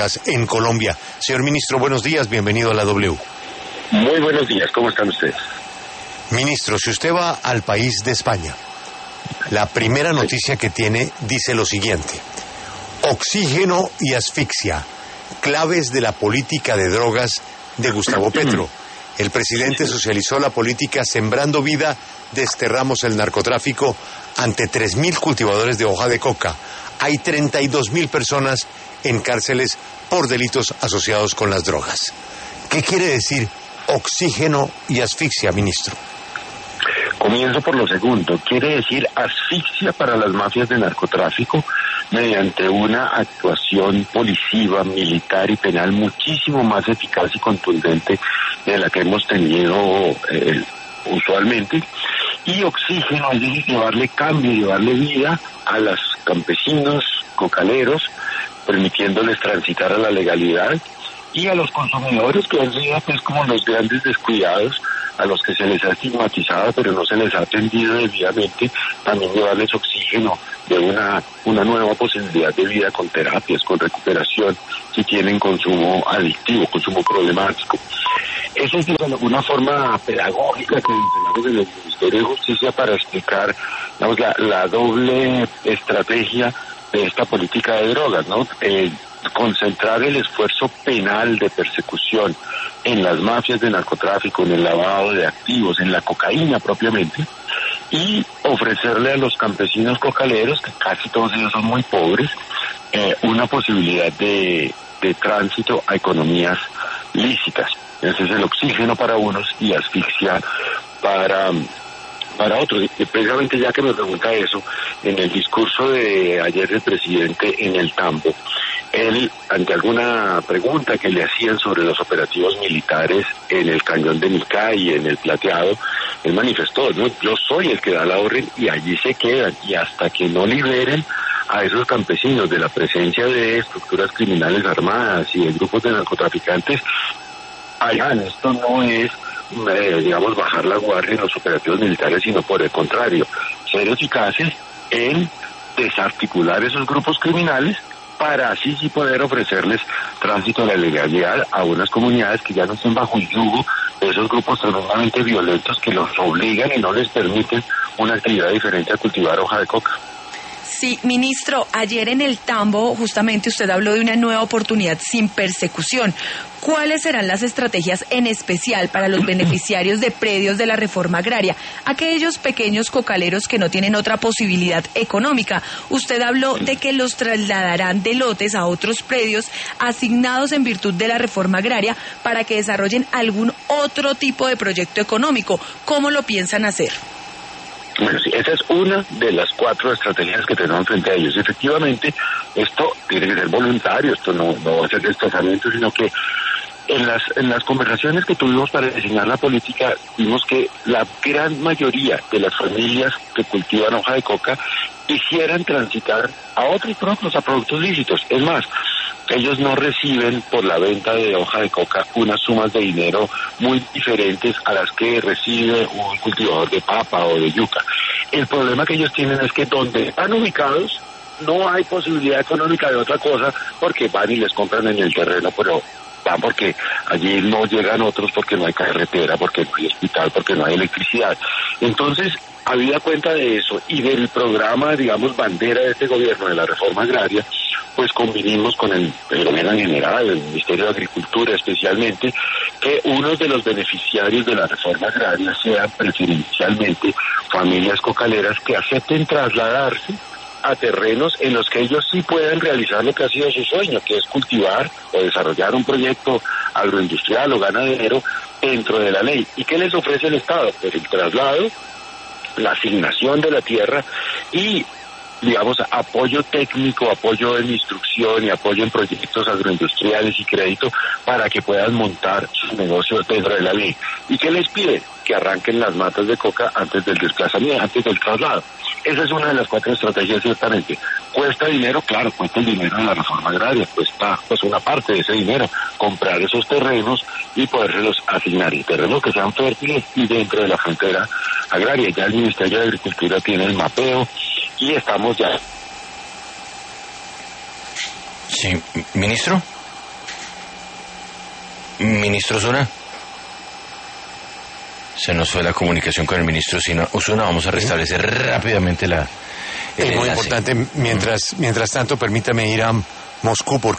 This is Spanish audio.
en Colombia. Señor ministro, buenos días, bienvenido a la W. Muy buenos días, ¿cómo están ustedes? Ministro, si usted va al país de España, la primera noticia que tiene dice lo siguiente: oxígeno y asfixia, claves de la política de drogas de Gustavo Petro. El presidente socializó la política Sembrando Vida, desterramos el narcotráfico ante 3.000 cultivadores de hoja de coca. Hay 32.000 personas en cárceles por delitos asociados con las drogas. ¿Qué quiere decir oxígeno y asfixia, ministro? Comienzo por lo segundo. Quiere decir asfixia para las mafias de narcotráfico mediante una actuación policiva, militar y penal muchísimo más eficaz y contundente de la que hemos tenido usualmente. Y oxígeno es decir, llevarle cambio, llevarle vida a los campesinos, cocaleros, permitiéndoles transitar a la legalidad, y a los consumidores que han sido pues como los grandes descuidados, a los que se les ha estigmatizado pero no se les ha atendido debidamente, también llevarles oxígeno de una nueva posibilidad de vida con terapias, con recuperación, si tienen consumo adictivo, consumo problemático. Eso es de alguna forma pedagógica que enseñamos en el Ministerio de Justicia para explicar, digamos, la doble estrategia de esta política de drogas, ¿no? Concentrar el esfuerzo penal de persecución en las mafias de narcotráfico, en el lavado de activos, en la cocaína propiamente, y ofrecerle a los campesinos cocaleros, que casi todos ellos son muy pobres, una posibilidad de tránsito a economías lícitas. Ese es el oxígeno para unos y asfixia para otros. Y precisamente ya que me pregunta eso, en el discurso de ayer del presidente en el Tambo, él, ante alguna pregunta que le hacían sobre los operativos militares en el Cañón de Nicá y en el Plateado, él manifestó, ¿no? Yo soy el que da la orden y allí se quedan, y hasta que no liberen a esos campesinos de la presencia de estructuras criminales armadas y de grupos de narcotraficantes, esto no es digamos, bajar la guardia en los operativos militares, sino por el contrario, ser eficaces en desarticular esos grupos criminales para así sí poder ofrecerles tránsito a la legalidad a unas comunidades que ya no estén bajo el yugo de esos grupos tremendamente violentos que los obligan y no les permiten una actividad diferente a cultivar hoja de coca. Sí, ministro, ayer en el Tambo justamente usted habló de una nueva oportunidad sin persecución. ¿Cuáles serán las estrategias en especial para los beneficiarios de predios de la reforma agraria, aquellos pequeños cocaleros que no tienen otra posibilidad económica? Usted habló de que los trasladarán de lotes a otros predios asignados en virtud de la reforma agraria para que desarrollen algún otro tipo de proyecto económico. ¿Cómo lo piensan hacer? Bueno, sí, esa es una de las 4 estrategias que tenemos frente a ellos. Efectivamente, esto tiene que ser voluntario, esto no va a ser desplazamiento, sino que en las conversaciones que tuvimos para diseñar la política, vimos que la gran mayoría de las familias que cultivan hoja de coca quisieran transitar a otros productos, a productos lícitos. Es más, ellos no reciben por la venta de hoja de coca unas sumas de dinero muy diferentes a las que recibe un cultivador de papa o de yuca. El problema que ellos tienen es que donde están ubicados no hay posibilidad económica de otra cosa, porque van y les compran en el terreno, pero van porque allí no llegan otros, porque no hay carretera, porque no hay hospital, porque no hay electricidad. Entonces, habida cuenta de eso y del programa, digamos, bandera de este gobierno de la reforma agraria, pues convinimos con el gobierno en general, el Ministerio de Agricultura especialmente, que uno de los beneficiarios de la reforma agraria sean preferencialmente familias cocaleras que acepten trasladarse a terrenos en los que ellos sí puedan realizar lo que ha sido su sueño, que es cultivar o desarrollar un proyecto agroindustrial o ganadero dentro de la ley. ¿Y qué les ofrece el Estado? Pues el traslado, la asignación de la tierra y, digamos, apoyo técnico, apoyo en instrucción y apoyo en proyectos agroindustriales y crédito para que puedan montar sus negocios dentro de la ley. ¿Y qué les piden? Que arranquen las matas de coca antes del desplazamiento, antes del traslado. Esa es una de las 4 estrategias, ciertamente. ¿Cuesta dinero? Claro, cuesta el dinero de la reforma agraria, cuesta pues una parte de ese dinero, comprar esos terrenos y podérselos asignar, y terrenos que sean fértiles y dentro de la frontera agraria. Ya el Ministerio de Agricultura tiene el mapeo y estamos ya. Sí, ministro. Ministro Osuna. Se nos fue la comunicación con el ministro Osuna. Vamos a restablecer rápidamente el Es muy enlace. importante. Mientras tanto, permítame ir a Moscú porque